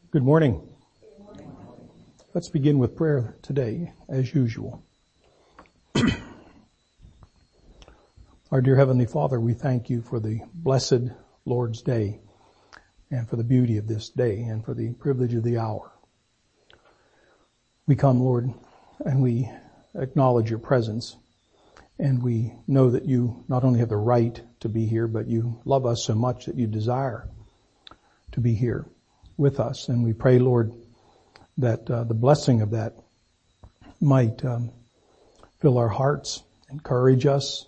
Good morning. Let's begin with prayer today, as usual. Our dear Heavenly Father, we thank you for the blessed Lord's Day and for the beauty of this day and for the privilege of the hour. We come, Lord, and we acknowledge your presence, and we know that you not only have the right to be here, but you love us so much that you desire to be here with us. And we pray, Lord, that the blessing of that might fill our hearts, encourage us,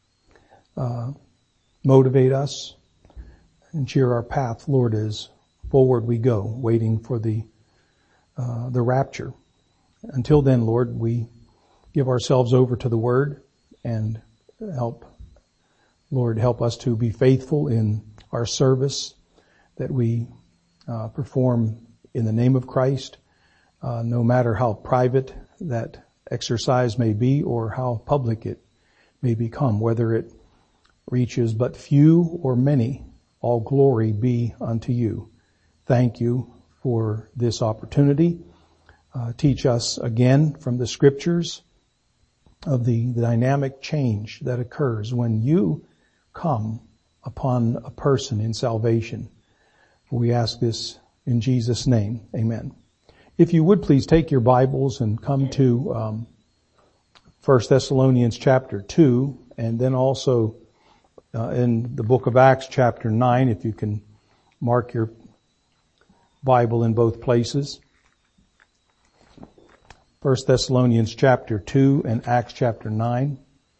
motivate us, and cheer our path, Lord, as forward we go, waiting for the rapture. Until then, Lord, we give ourselves over to the Word and help us to be faithful in our service that we perform in the name of Christ, no matter how private that exercise may be or how public it may become, whether it reaches but few or many, all glory be unto you. Thank you for this opportunity. Teach us again from the scriptures of the dynamic change that occurs when you come upon a person in salvation. We ask this in Jesus' name. Amen. If you would please take your Bibles and come to 1 Thessalonians chapter 2, and then also in the book of Acts chapter 9, if you can mark your Bible in both places. 1 Thessalonians chapter 2 and Acts chapter 9.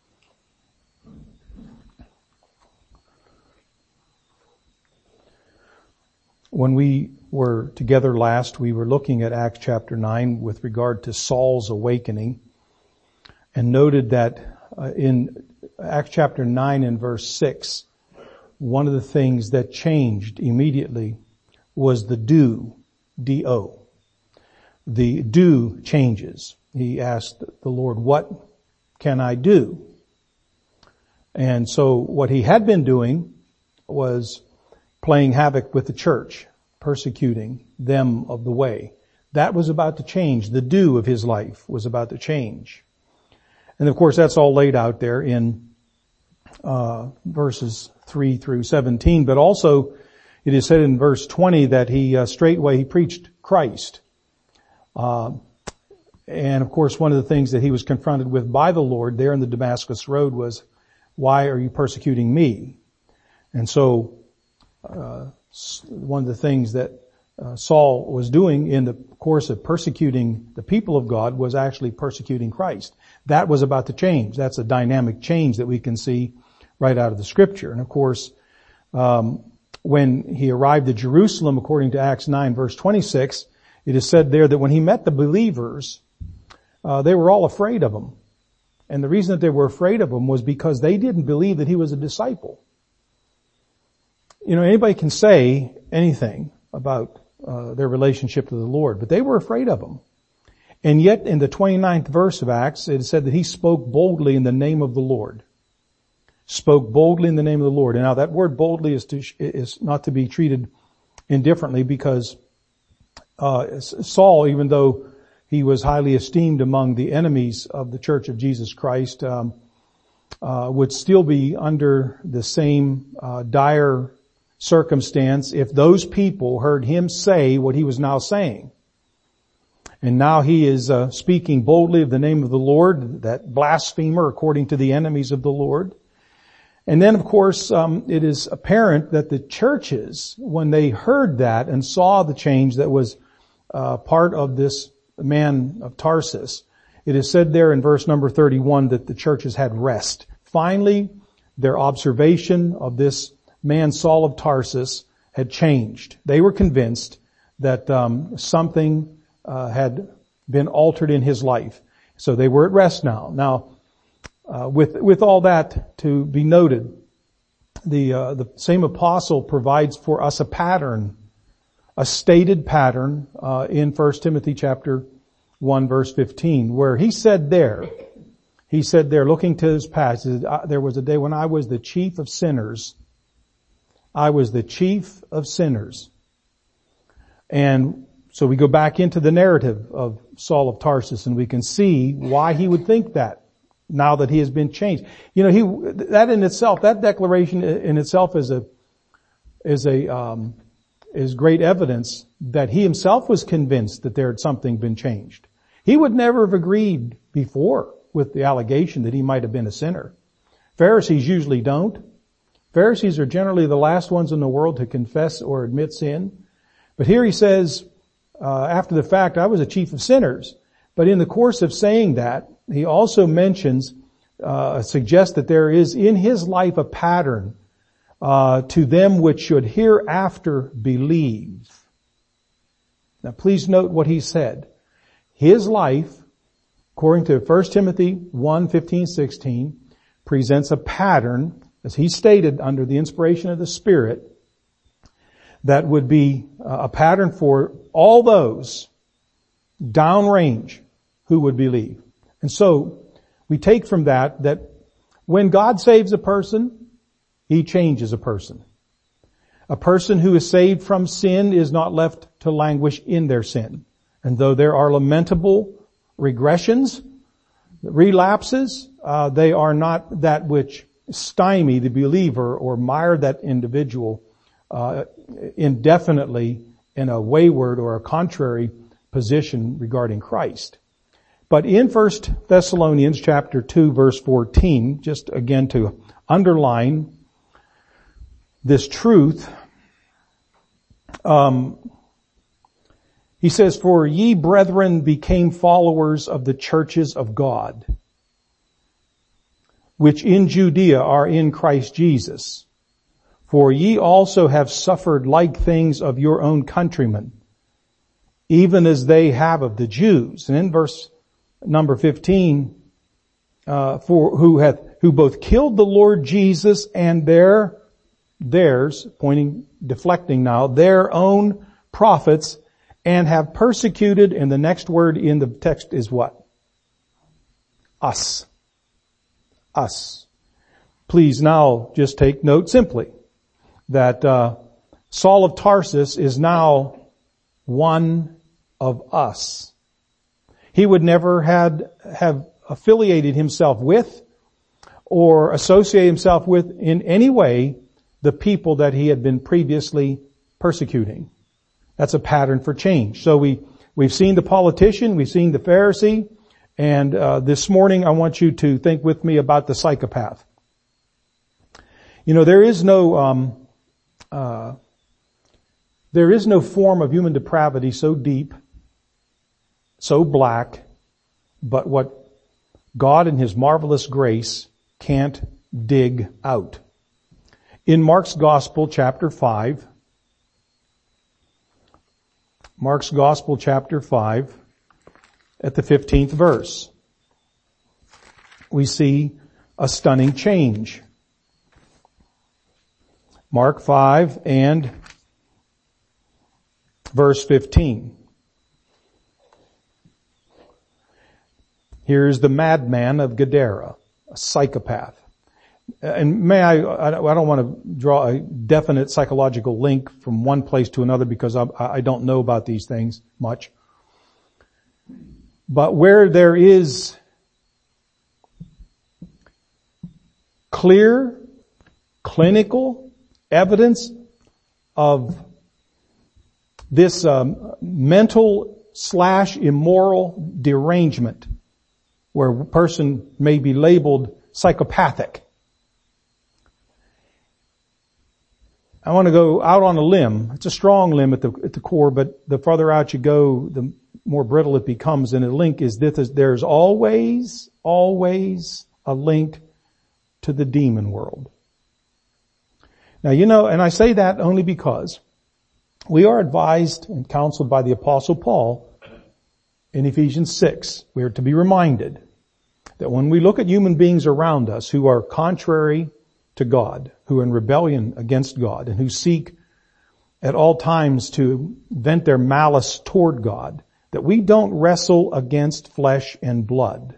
When we were together last, we were looking at Acts chapter 9 with regard to Saul's awakening, and noted that in Acts chapter 9 and verse 6, one of the things that changed immediately was the do, D-O. The do changes. He asked the Lord, what can I do? And so what he had been doing was playing havoc with the church, persecuting them of the way. That was about to change. The do of his life was about to change. And of course that's all laid out there in verses 3 through 17. But also it is said in verse 20 that he straightway he preached Christ. And of course one of the things that he was confronted with by the Lord there in the Damascus road was, why are you persecuting me? And so one of the things that Saul was doing in the course of persecuting the people of God was actually persecuting Christ. That was about to change. That's a dynamic change that we can see right out of the scripture. And of course, when he arrived at Jerusalem, according to Acts 9 verse 26, it is said there that when he met the believers, they were all afraid of him. And the reason that they were afraid of him was because they didn't believe that he was a disciple. You know, anybody can say anything about their relationship to the Lord, but they were afraid of him. And yet in the 29th verse of Acts, it said that he spoke boldly in the name of the Lord. Spoke boldly in the name of the Lord. And now that word boldly is not to be treated indifferently, because Saul, even though he was highly esteemed among the enemies of the Church of Jesus Christ, would still be under the same dire circumstance if those people heard him say what he was now saying. And now he is speaking boldly of the name of the Lord, that blasphemer according to the enemies of the Lord. And then of course it is apparent that the churches, when they heard that and saw the change that was part of this man of Tarsus, it is said there in verse number 31 that the churches had rest. Finally, their observation of this man Saul of Tarsus had changed. They were convinced that something had been altered in his life. So they were at rest now. Now, with all that to be noted, the same apostle provides for us a pattern, a stated pattern in 1 Timothy chapter 1 verse 15, where he said there, looking to his past, there was a day when I was the chief of sinners. I was the chief of sinners. And So we go back into the narrative of Saul of Tarsus, and we can see why he would think that now that he has been changed. You know, that declaration in itself is great evidence that he himself was convinced that there had something been changed. He would never have agreed before with the allegation that he might have been a sinner. Pharisees usually don't. Pharisees are generally the last ones in the world to confess or admit sin. But here he says, after the fact, I was a chief of sinners. But in the course of saying that, he also suggests that there is in his life a pattern to them which should hereafter believe. Now please note what he said. His life, according to 1 Timothy 1:15-16, presents a pattern, as he stated, under the inspiration of the Spirit, that would be a pattern for all those downrange who would believe. And so we take from that when God saves a person, he changes a person. A person who is saved from sin is not left to languish in their sin. And though there are lamentable regressions, relapses, they are not that which stymie the believer or mire that individual indefinitely in a wayward or a contrary position regarding Christ. But in 1 Thessalonians chapter 2 verse 14, just again to underline this truth, he says, "For ye brethren became followers of the churches of God, which in Judea are in Christ Jesus. For ye also have suffered like things of your own countrymen, even as they have of the Jews." And in verse number 15, who both killed the Lord Jesus and theirs, deflecting now, their own prophets, and have persecuted, and the next word in the text is what? Us. Us. Please now just take note simply that Saul of Tarsus is now one of us. He would never have affiliated himself with or associate himself with in any way the people that he had been previously persecuting. That's a pattern for change. So we've seen the politician, we've seen the Pharisee, and this morning I want you to think with me about the psychopath. You know, there is no form of human depravity so deep, so black, but what God in His marvelous grace can't dig out. In Mark's Gospel, chapter 5, at the 15th verse, we see a stunning change. Mark 5 and verse 15. Here's the madman of Gadara, a psychopath. And I don't want to draw a definite psychological link from one place to another because I don't know about these things much. But where there is clear, clinical evidence of this mental/immoral derangement, where a person may be labeled psychopathic. I want to go out on a limb. It's a strong limb at the core, but the farther out you go, the more brittle it becomes. And the link is this: there's always a link to the demon world. Now, you know, and I say that only because we are advised and counseled by the Apostle Paul in Ephesians 6. We are to be reminded that when we look at human beings around us who are contrary to God, who are in rebellion against God, and who seek at all times to vent their malice toward God, that we don't wrestle against flesh and blood.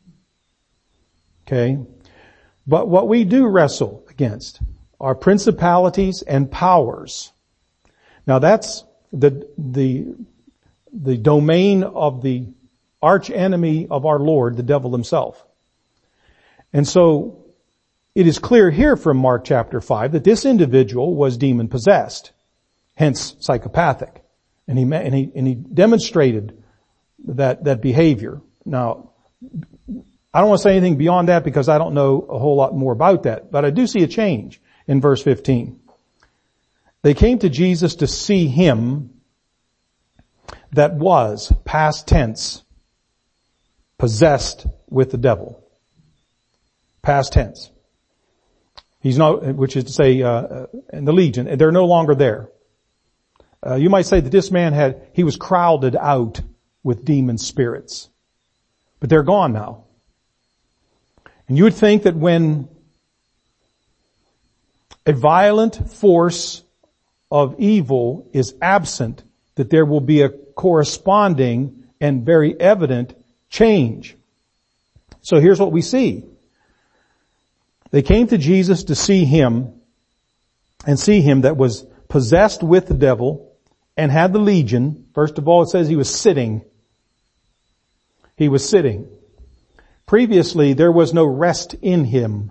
Okay? But what we do wrestle against are principalities and powers. Now that's the the domain of the arch enemy of our Lord, the devil himself. And so it is clear here from Mark chapter 5 that this individual was demon possessed, hence psychopathic. And he demonstrated that behavior. Now, I don't want to say anything beyond that because I don't know a whole lot more about that, but I do see a change in verse 15. They came to Jesus to see him that was, past tense, possessed with the devil. Past tense. He's not, which is to say, in the legion, they're no longer there. You might say that this man he was crowded out with demon spirits. But they're gone now. And you would think that when a violent force of evil is absent, that there will be a corresponding and very evident change. So here's what we see. They came to Jesus to see him that was possessed with the devil and had the legion. First of all, it says he was sitting. He was sitting. Previously, there was no rest in him.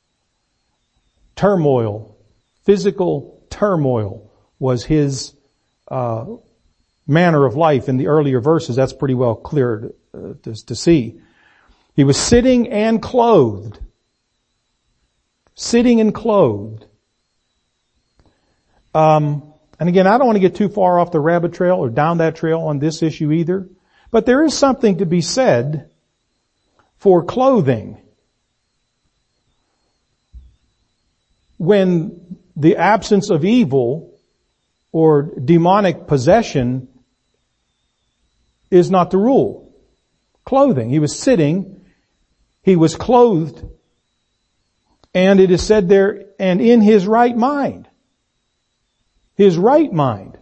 Turmoil, physical turmoil was his manner of life in the earlier verses. That's pretty well clear to see. He was sitting and clothed. Sitting and clothed. And again, I don't want to get too far off the rabbit trail or down that trail on this issue either. But there is something to be said for clothing. When the absence of evil or demonic possession is not the rule. Clothing. He was sitting. He was clothed. And it is said there, and in his right mind. His right mind.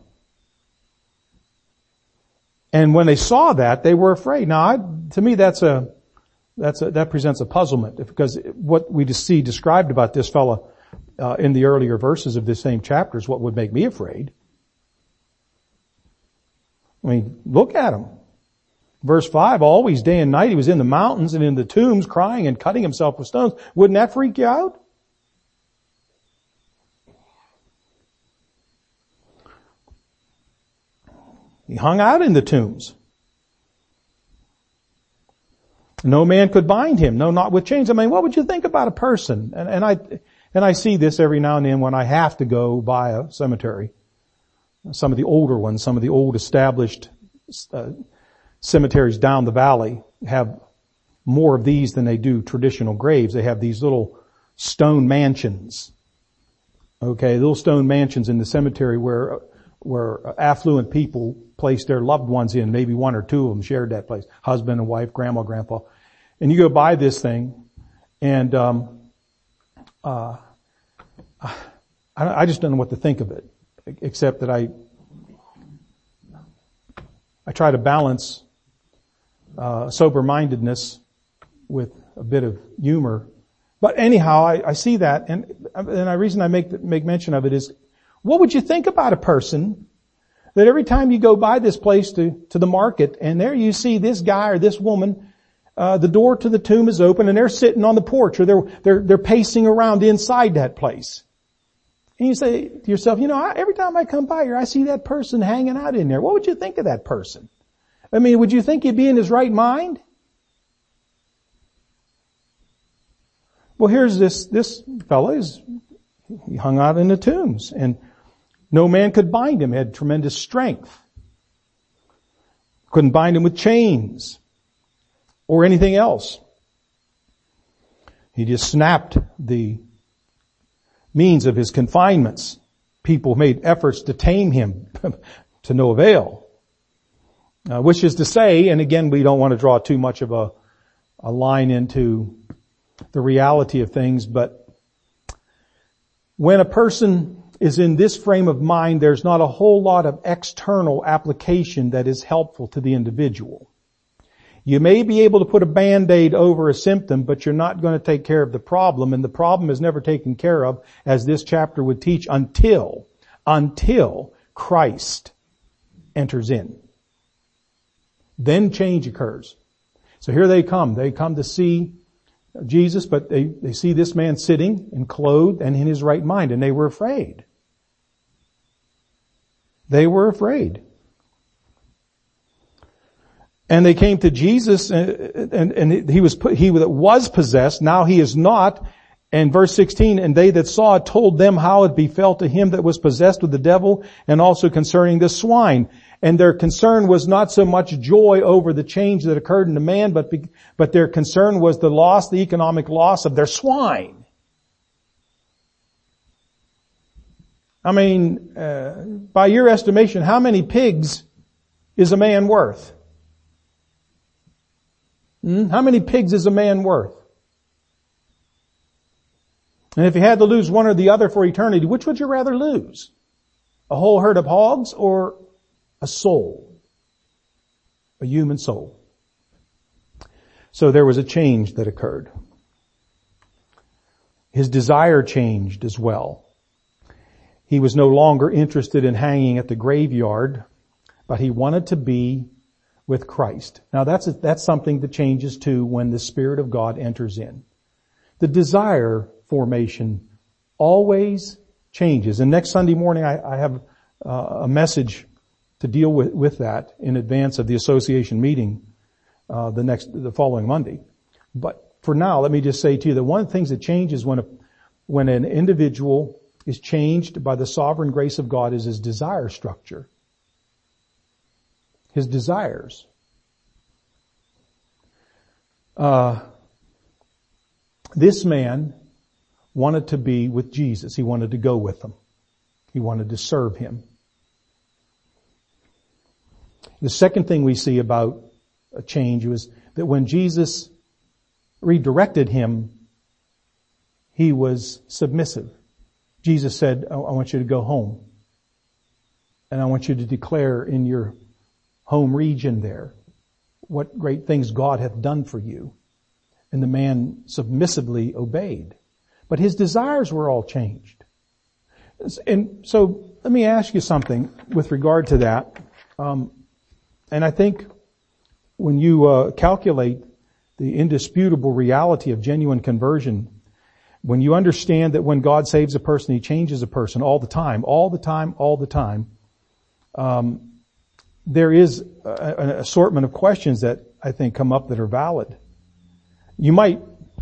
And when they saw that, they were afraid. Now, to me, that presents a puzzlement, because what we see described about this fellow in the earlier verses of this same chapter is what would make me afraid. I mean, look at him. Verse 5, always day and night he was in the mountains and in the tombs crying and cutting himself with stones. Wouldn't that freak you out? He hung out in the tombs. No man could bind him, no, not with chains. I mean, what would you think about a person? And I see this every now and then when I have to go by a cemetery. Some of the older ones, some of the old established cemeteries down the valley have more of these than they do traditional graves. They have these little stone mansions. Okay, little stone mansions in the cemetery where affluent people placed their loved ones in. Maybe one or two of them shared that place. Husband and wife, grandma, grandpa. And you go by this thing and I just don't know what to think of it, except that I try to balance sober-mindedness with a bit of humor. But anyhow, I see that, and the reason I make mention of it is, what would you think about a person that every time you go by this place to the market, and there you see this guy or this woman, the door to the tomb is open, and they're sitting on the porch, or they're pacing around inside that place. And you say to yourself, every time I come by here, I see that person hanging out in there. What would you think of that person? I mean, would you think he'd be in his right mind? Well, here's this fellow, he hung out in the tombs, and no man could bind him. He had tremendous strength. Couldn't bind him with chains or anything else. He just snapped the means of his confinements. People made efforts to tame him to no avail. Which is to say, and again, we don't want to draw too much of a line into the reality of things, but when a person is in this frame of mind, there's not a whole lot of external application that is helpful to the individual. You may be able to put a Band-Aid over a symptom, but you're not going to take care of the problem, and the problem is never taken care of, as this chapter would teach, until Christ enters in. Then change occurs. So here they come. They come to see Jesus, but they see this man sitting and clothed and in his right mind, and they were afraid. They were afraid. And they came to Jesus, and he was possessed. Now he is not. And verse 16, and they that saw it told them how it befell to him that was possessed with the devil, and also concerning the swine. And their concern was not so much joy over the change that occurred in the man, but their concern was the economic loss of their swine. I mean, by your estimation, how many pigs is a man worth? How many pigs is a man worth? And if you had to lose one or the other for eternity, which would you rather lose? A whole herd of hogs or a soul? A human soul. So there was a change that occurred. His desire changed as well. He was no longer interested in hanging at the graveyard, but he wanted to be with Christ. Now that's something that changes too when the Spirit of God enters in. The desire formation always changes. And next Sunday morning I have a message to deal with that in advance of the association meeting the following Monday. But for now, let me just say to you that one of the things that changes when an individual is changed by the sovereign grace of God is his desire structure. His desires. This man wanted to be with Jesus. He wanted to go with him. He wanted to serve him. The second thing we see about a change was that when Jesus redirected him, he was submissive. Jesus said, I want you to go home. And I want you to declare in your home region there what great things God hath done for you. And the man submissively obeyed. But his desires were all changed. And so let me ask you something with regard to that. And I think when you calculate the indisputable reality of genuine conversion, when you understand that when God saves a person, He changes a person all the time, there is an assortment of questions that I think come up that are valid. You might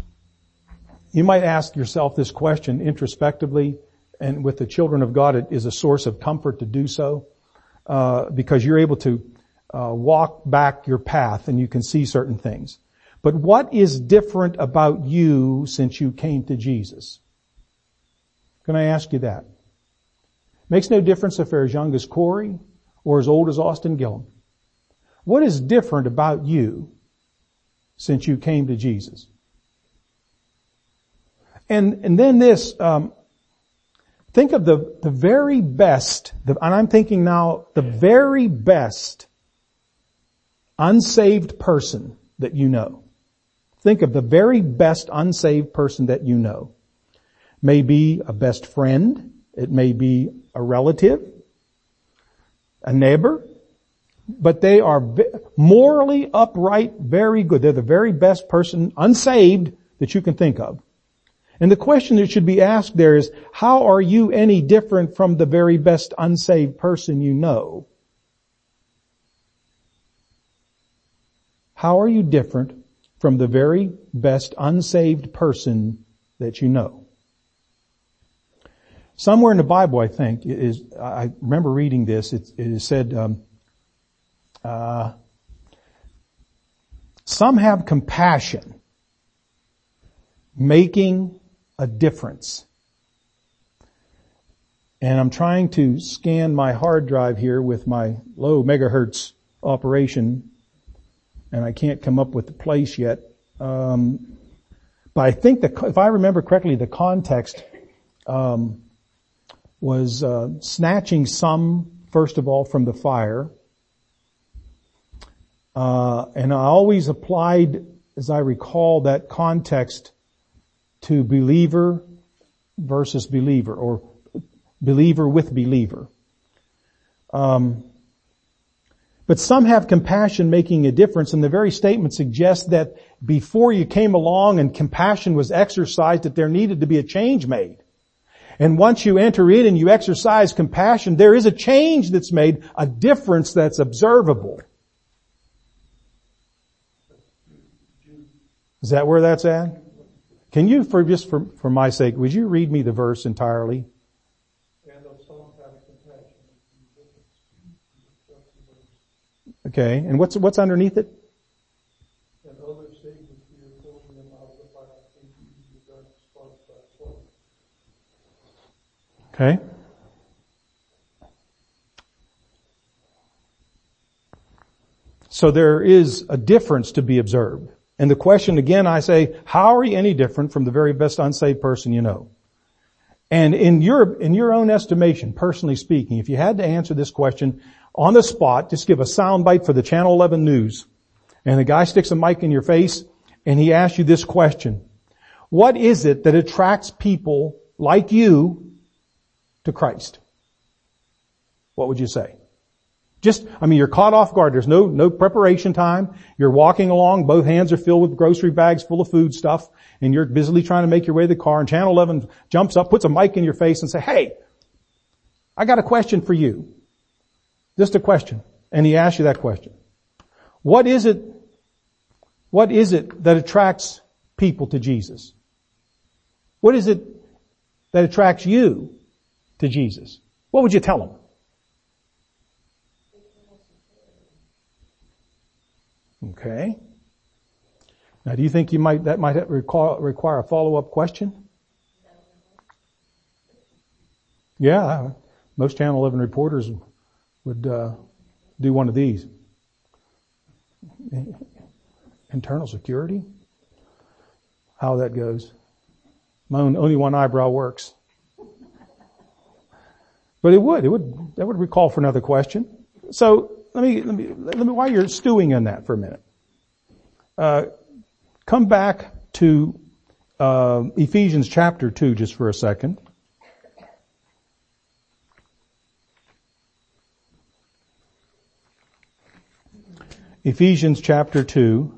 ask yourself this question introspectively, and with the children of God, it is a source of comfort to do so, because you're able to walk back your path and you can see certain things. But what is different about you since you came to Jesus? Can I ask you that? Makes no difference if they're as young as Corey or as old as Austin Gillum. What is different about you since you came to Jesus? And then this, think of the very best, and I'm thinking now, the very best unsaved person that you know. Think of the very best unsaved person that you know. Maybe a best friend. It may be a relative, a neighbor. But they are morally upright, very good. They're the very best person, unsaved, that you can think of. And the question that should be asked there is, how are you any different from the very best unsaved person you know? How are you different from the very best unsaved person that you know? Somewhere in the Bible, I think, I remember reading this, it is said, some have compassion, making a difference. And I'm trying to scan my hard drive here with my low megahertz operation, and I can't come up with the place yet. But I think if I remember correctly, the context was snatching some, first of all, from the fire. And I always applied, as I recall, that context to believer versus believer, or believer with believer. But some have compassion making a difference, and the very statement suggests that before you came along and compassion was exercised, that there needed to be a change made. And once you enter in and you exercise compassion, there is a change that's made, a difference that's observable. Is that where that's at? Can you, for my sake, would you read me the verse entirely? Okay, and what's underneath it? Okay. So there is a difference to be observed. And the question again, I say, how are you any different from the very best unsaved person you know? And in your own estimation, personally speaking, if you had to answer this question on the spot, just give a sound bite for the Channel 11 news, and a guy sticks a mic in your face and he asks you this question: what is it that attracts people like you to Christ? What would you say? You're caught off guard. There's no preparation time. You're walking along. Both hands are filled with grocery bags full of food stuff. And you're busily trying to make your way to the car. And Channel 11 jumps up, puts a mic in your face and say, "Hey, I got a question for you." Just a question. And he asks you that question. What is it that attracts people to Jesus? What is it that attracts you to Jesus? What would you tell them? Okay. Now, do you think that might require a follow-up question? Yeah, most Channel 11 reporters would do one of these. Internal security? How that goes? Only one eyebrow works. But that would recall for another question. So let me, while you're stewing on that for a minute, come back to Ephesians chapter 2 just for a second. Ephesians chapter 2.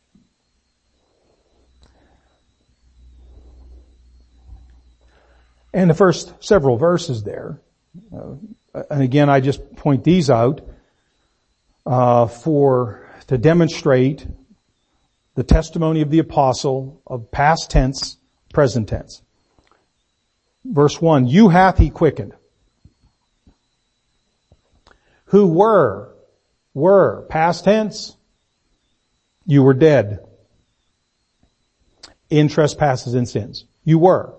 And the first several verses there. And again, I just point these out to demonstrate the testimony of the apostle of past tense, present tense. Verse 1, you hath he quickened, who were, past tense, you were dead in trespasses and sins. You were.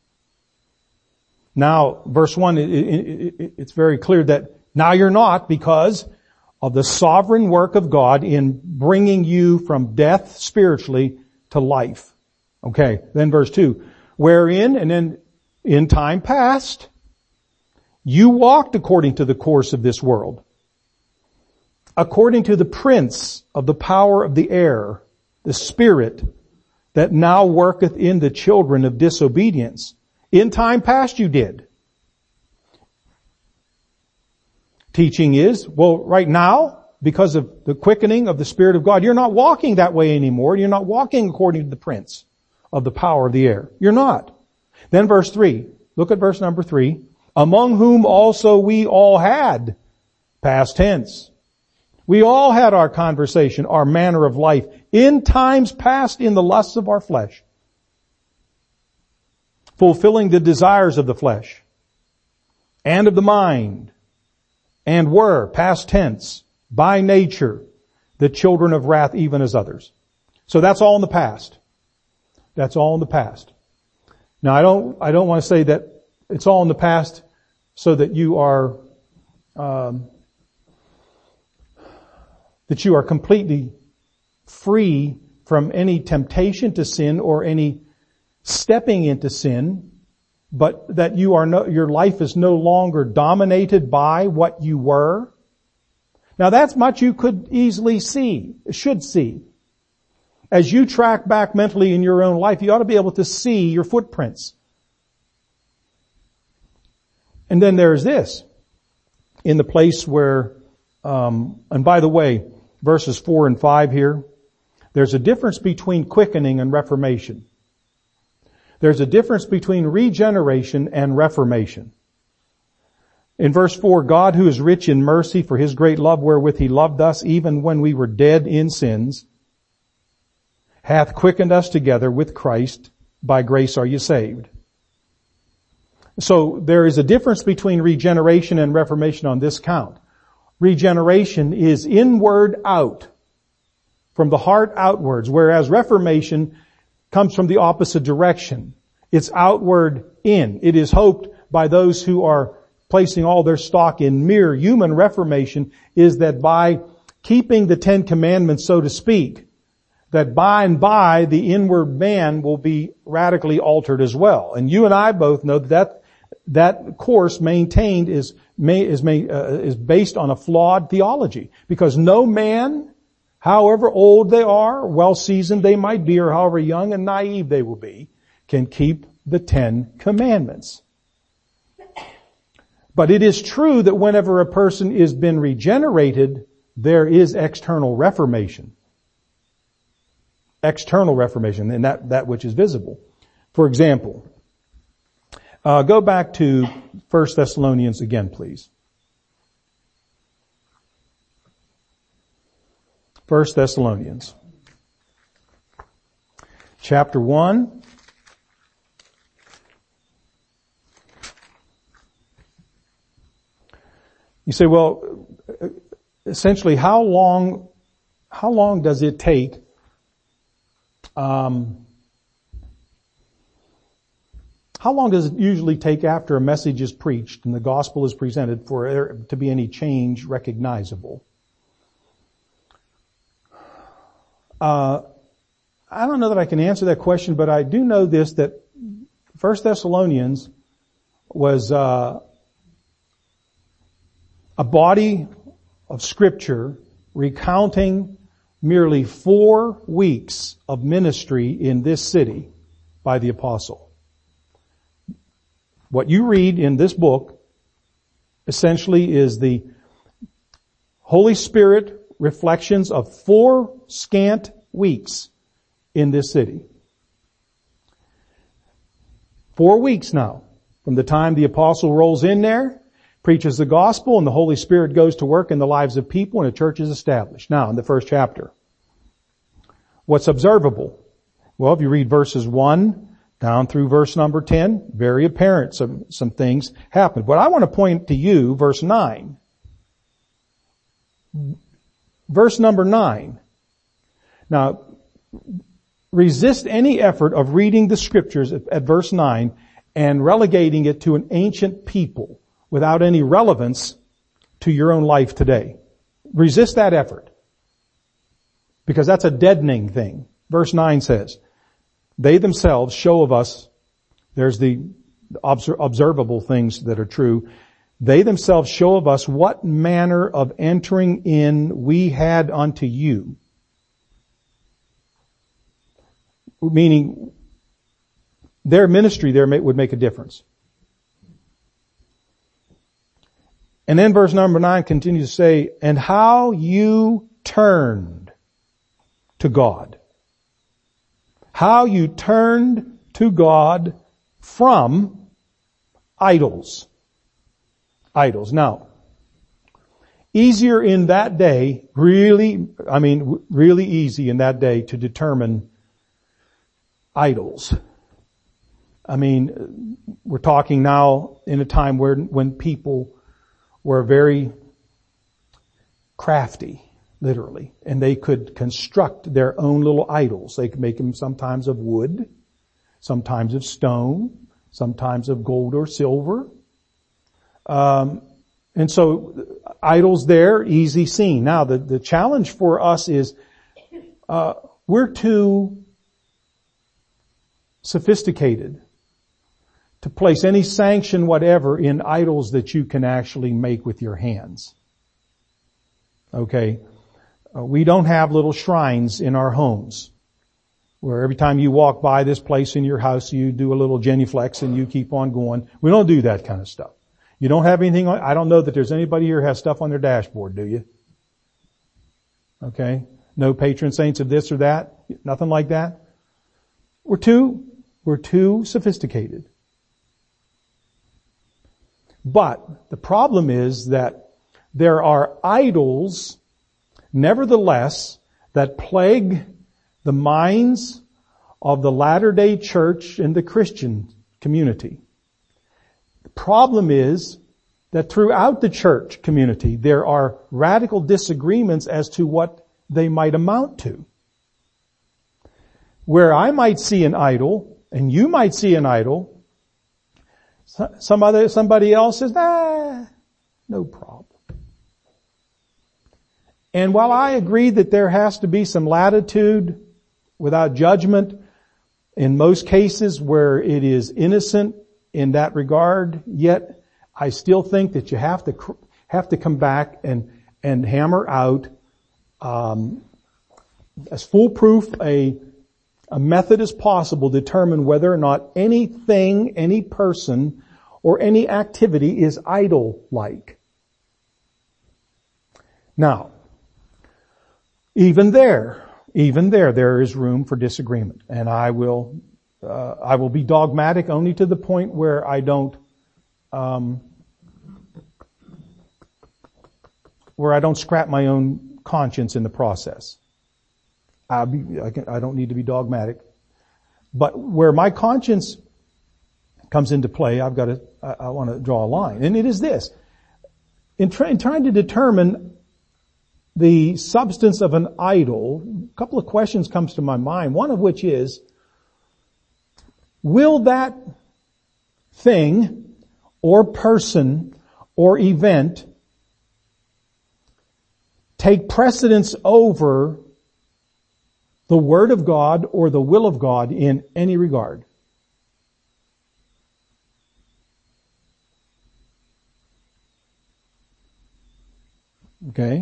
Now, verse 1, it's very clear that now you're not, because of the sovereign work of God in bringing you from death spiritually to life. Okay, then verse 2, wherein, and then in time past, you walked according to the course of this world, according to the prince of the power of the air, the spirit that now worketh in the children of disobedience. In time past you did. Teaching is, well, right now, because of the quickening of the Spirit of God, you're not walking that way anymore. You're not walking according to the prince of the power of the air. You're not. Then verse 3. Look at verse number 3. Among whom also we all had, past tense. We all had our conversation, our manner of life, in times past in the lusts of our flesh, fulfilling the desires of the flesh and of the mind, and were, past tense, by nature, the children of wrath even as others. So that's all in the past. That's all in the past. Now I don't want to say that it's all in the past so that you are completely free from any temptation to sin or any stepping into sin, but that your life is no longer dominated by what you were. Now that's much you could easily should see. As you track back mentally in your own life, you ought to be able to see your footprints. And then there's this. In the place where And by the way, verses 4 and 5 here, there's a difference between quickening and reformation. There's a difference between regeneration and reformation. In verse 4, God, who is rich in mercy for his great love wherewith he loved us, even when we were dead in sins, hath quickened us together with Christ. By grace are you saved. So there is a difference between regeneration and reformation on this count. Regeneration is inward out, from the heart outwards, whereas reformation comes from the opposite direction. It's outward in. It is hoped by those who are placing all their stock in mere human reformation is that by keeping the 10 Commandments, so to speak, that by and by the inward man will be radically altered as well. And you and I both know that course maintained is based on a flawed theology, because no man, however old they are, well seasoned they might be, or however young and naive they will be, can keep the 10 Commandments. But it is true that whenever a person is been regenerated, there is external reformation. External reformation, and that which is visible. For example, go back to 1 Thessalonians again, please. 1 Thessalonians. Chapter 1. You say, well, essentially, how long does it take how long does it usually take after a message is preached and the gospel is presented for there to be any change recognizable? I don't know that I can answer that question, but I do know this, that 1 Thessalonians was a body of scripture recounting merely 4 weeks of ministry in this city by the apostle. What you read in this book essentially is the Holy Spirit reflections of 4 scant weeks in this city. 4 weeks now, from the time the apostle rolls in there, preaches the gospel, and the Holy Spirit goes to work in the lives of people, and a church is established. Now, in the first chapter, what's observable? Well, if you read verses 1 down through verse number 10, very apparent some things happen. But I want to point to you, verse 9. Verse number 9. Now, resist any effort of reading the scriptures at verse 9 and relegating it to an ancient people without any relevance to your own life today. Resist that effort, because that's a deadening thing. Verse 9 says, they themselves show of us, there's the observable things that are true, they themselves show of us what manner of entering in we had unto you. Meaning, their ministry there would make a difference. And then verse number 9 continues to say, and how you turned to God. How you turned to God from idols. Idols. Now, easier in that day, really easy in that day to determine idols. I mean, we're talking now in a time when people were very crafty, literally, and they could construct their own little idols. They could make them sometimes of wood, sometimes of stone, sometimes of gold or silver. And so idols there, easy seen. Now the challenge for us is, we're too sophisticated to place any sanction whatever in idols that you can actually make with your hands. Okay? We don't have little shrines in our homes where every time you walk by this place in your house you do a little genuflex and you keep on going. We don't do that kind of stuff. You don't have anything on, I don't know that there's anybody here who has stuff on their dashboard, do you? Okay? No patron saints of this or that? Nothing like that? We're too sophisticated. But the problem is that there are idols, nevertheless, that plague the minds of the Latter-day Church and the Christian community. The problem is that throughout the church community, there are radical disagreements as to what they might amount to. Where I might see an idol, and you might see an idol, somebody else says, no problem. And while I agree that there has to be some latitude without judgment in most cases where it is innocent in that regard, yet I still think that you have to come back and hammer out as foolproof a method as possible, determine whether or not anything, any person, or any activity is idol-like. Now, even there is room for disagreement, and I will be dogmatic only to the point where I don't scrap my own conscience in the process. I don't need to be dogmatic, but where my conscience comes into play, I want to draw a line, and it is this: in trying to determine the substance of an idol, a couple of questions comes to my mind, one of which is, will that thing or person or event take precedence over the Word of God or the will of God in any regard? Okay.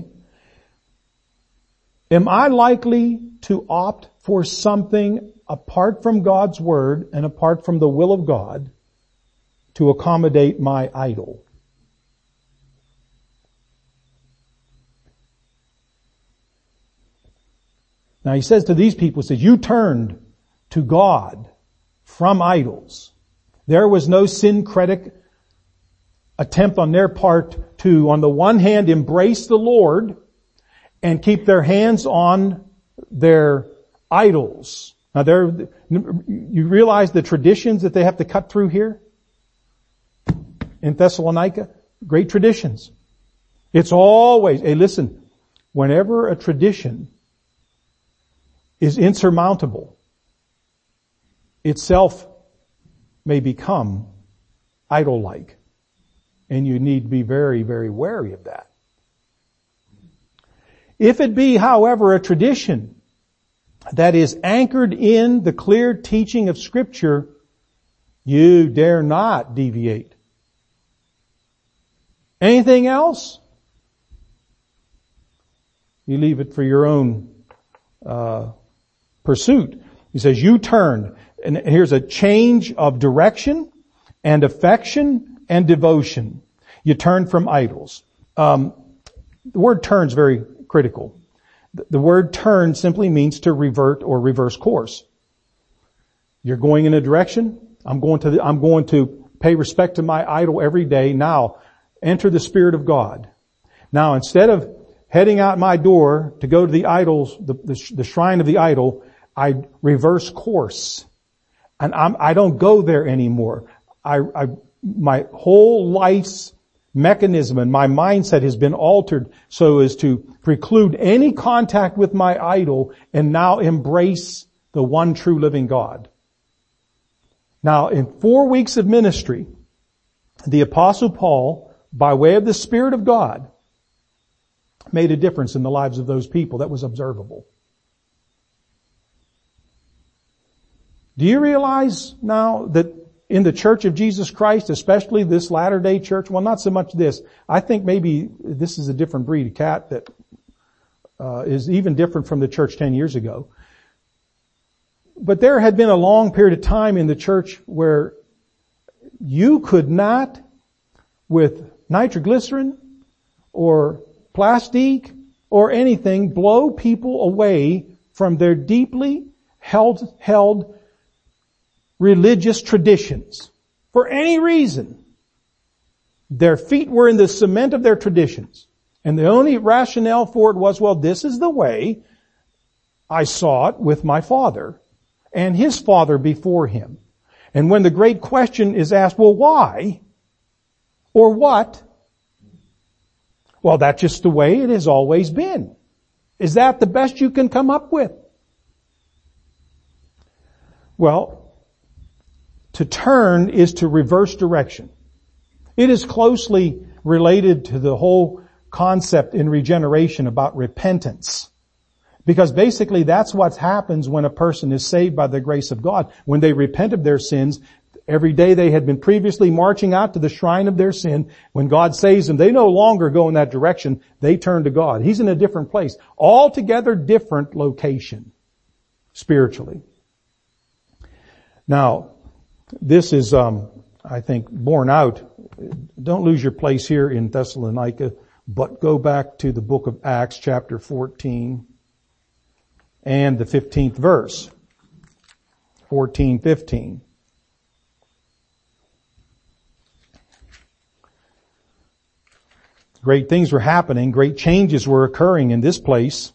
Am I likely to opt for something apart from God's Word and apart from the will of God to accommodate my idol? Now he says to these people, he says, you turned to God from idols. There was no syncretic attempt on their part to, on the one hand, embrace the Lord and keep their hands on their idols. Now you realize the traditions that they have to cut through here in Thessalonica? Great traditions. It's always, hey listen, whenever a tradition is insurmountable, itself may become idol-like. And you need to be very, very wary of that. If it be, however, a tradition that is anchored in the clear teaching of Scripture, you dare not deviate. Anything else? You leave it for your own pursuit. He says, you turn. And here's a change of direction and affection and devotion. You turn from idols. The word turn is very critical. The word turn simply means to revert or reverse course. You're going in a direction. I'm going to pay respect to my idol every day. Now, enter the Spirit of God. Now, instead of heading out my door to go to the idols, the shrine of the idol, I reverse course. And I don't go there anymore. My whole life's mechanism and my mindset has been altered so as to preclude any contact with my idol and now embrace the one true living God. Now, in 4 weeks of ministry, the Apostle Paul, by way of the Spirit of God, made a difference in the lives of those people that was observable. Do you realize now that in the Church of Jesus Christ, especially this Latter-day Church, well, not so much this. I think maybe this is a different breed of cat that is even different from the church 10 years ago. But there had been a long period of time in the church where you could not with nitroglycerin or plastic or anything blow people away from their deeply held religious traditions. For any reason, their feet were in the cement of their traditions. And the only rationale for it was, well, this is the way I saw it with my father and his father before him. And when the great question is asked, well, why? Or what? Well, that's just the way it has always been. Is that the best you can come up with? Well, to turn is to reverse direction. It is closely related to the whole concept in regeneration about repentance. Because basically that's what happens when a person is saved by the grace of God. When they repent of their sins, every day they had been previously marching out to the shrine of their sin. When God saves them, they no longer go in that direction. They turn to God. He's in a different place. Altogether different location, spiritually. Now, this is, I think, borne out. Don't lose your place here in Thessalonica, but go back to the book of Acts, chapter 14, and the 15th verse. 14:15. Great things were happening. Great changes were occurring in this place.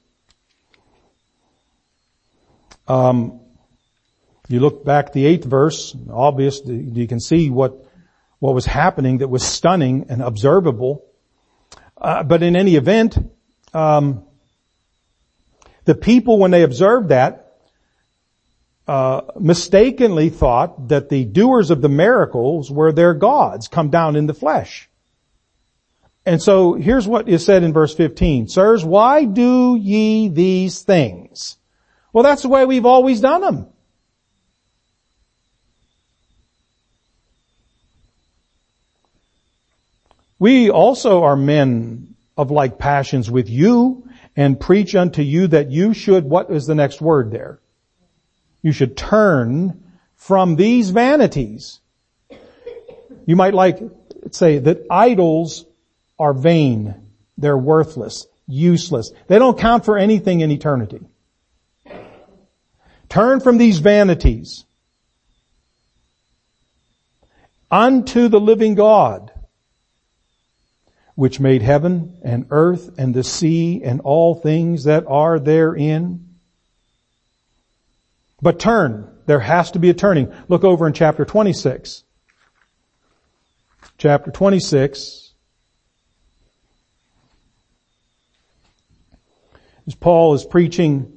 You look back at the 8th verse, obvious, you can see what was happening that was stunning and observable. But in any event, the people, when they observed that, mistakenly thought that the doers of the miracles were their gods come down in the flesh. And so here's what is said in verse 15. Sirs, why do ye these things? Well, that's the way we've always done them. We also are men of like passions with you, and preach unto you that you should, what is the next word there? You should turn from these vanities. You might say that idols are vain. They're worthless, useless. They don't count for anything in eternity. Turn from these vanities unto the living God, which made heaven and earth and the sea and all things that are therein. But turn. There has to be a turning. Look over in chapter 26. Chapter 26. As Paul is preaching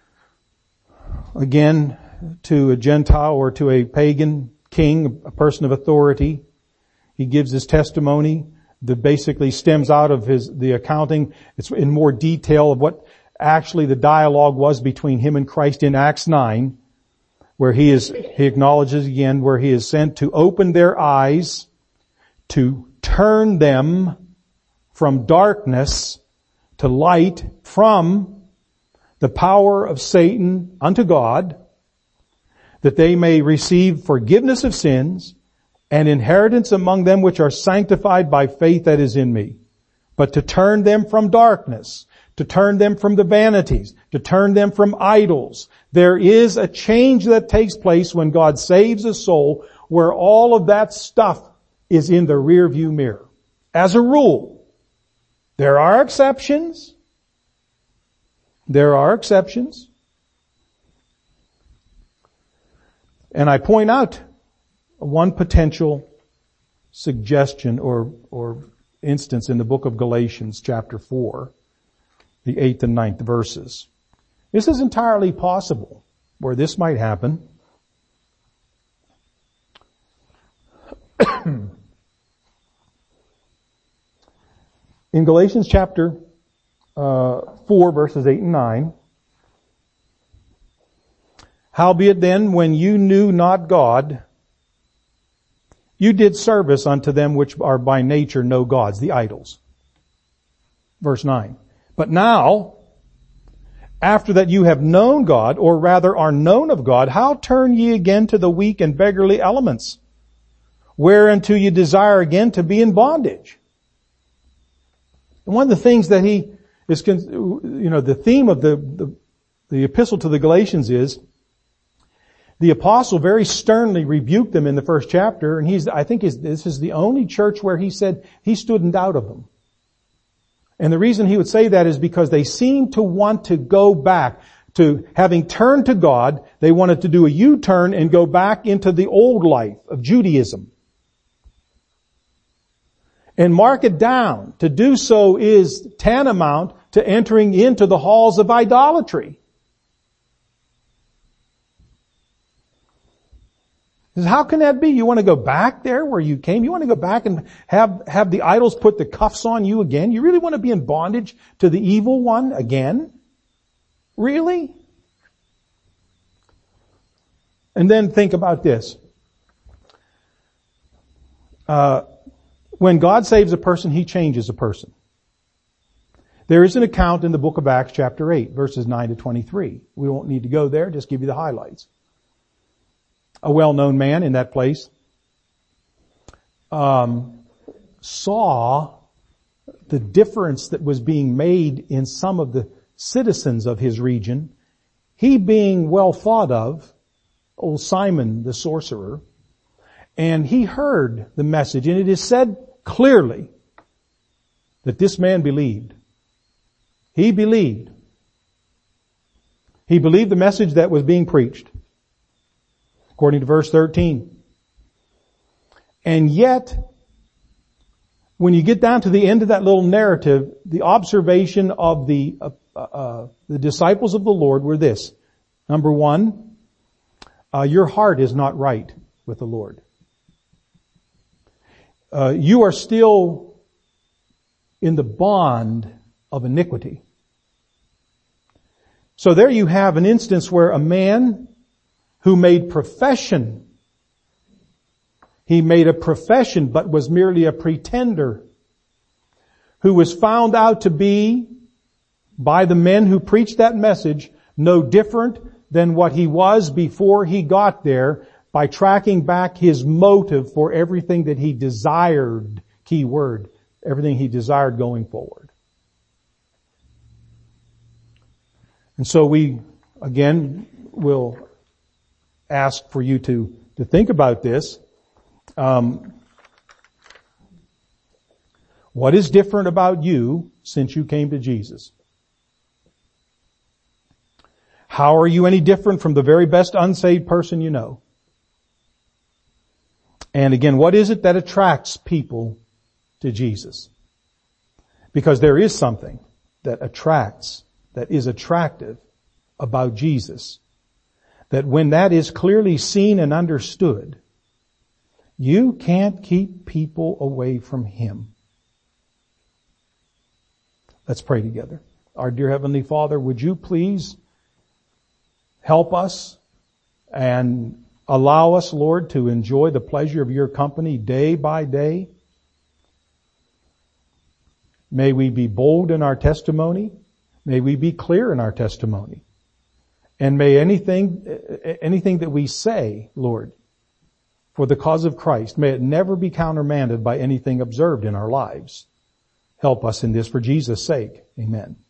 again to a Gentile or to a pagan king, a person of authority, he gives his testimony that basically stems out of the accounting. It's in more detail of what actually the dialogue was between him and Christ in Acts 9, where he acknowledges again where he is sent to open their eyes, to turn them from darkness to light, from the power of Satan unto God, that they may receive forgiveness of sins and inheritance among them which are sanctified by faith that is in me. But to turn them from darkness, to turn them from the vanities, to turn them from idols. There is a change that takes place when God saves a soul, where all of that stuff is in the rearview mirror. As a rule, there are exceptions. There are exceptions. And I point out one potential suggestion or instance in the book of Galatians chapter 4, the 8th and 9th verses. This is entirely possible where this might happen. In Galatians chapter 4 verses 8 and 9, howbeit then, when you knew not God, you did service unto them which are by nature no gods, the idols. Verse 9. But now, after that you have known God, or rather are known of God, how turn ye again to the weak and beggarly elements? whereunto you desire again to be in bondage. And one of the things that he is, the theme of the epistle to the Galatians is, the apostle very sternly rebuked them in the first chapter, and this is the only church where he said he stood in doubt of them. And the reason he would say that is because they seemed to want to go back to having turned to God. They wanted to do a U-turn and go back into the old life of Judaism. And mark it down. To do so is tantamount to entering into the halls of idolatry. How can that be? You want to go back there where you came? You want to go back and have the idols put the cuffs on you again? You really want to be in bondage to the evil one again? Really? And then think about this. When God saves a person, He changes a person. There is an account in the book of Acts chapter 8, verses 9 to 23. We won't need to go there, just give you the highlights. A well-known man in that place saw the difference that was being made in some of the citizens of his region. He being well thought of, old Simon the sorcerer, and he heard the message, and it is said clearly that this man believed. He believed. He believed the message that was being preached. According to verse 13. And yet, when you get down to the end of that little narrative, the observation of the disciples of the Lord were this. Number one, your heart is not right with the Lord. You are still in the bond of iniquity. So there you have an instance where a man who made profession, he made a profession but was merely a pretender, who was found out to be, by the men who preached that message, no different than what he was before he got there, by tracking back his motive for everything that he desired, key word, everything he desired going forward. And so we, again, will ask for you to think about this. What is different about you since you came to Jesus? How are you any different from the very best unsaved person you know? And again, what is it that attracts people to Jesus? Because there is something that attracts, that is attractive about Jesus. That when that is clearly seen and understood, you can't keep people away from Him. Let's pray together. Our dear Heavenly Father, would you please help us and allow us, Lord, to enjoy the pleasure of your company day by day. May we be bold in our testimony. May we be clear in our testimony. And may anything that we say, Lord, for the cause of Christ, may it never be countermanded by anything observed in our lives. Help us in this for Jesus' sake. Amen.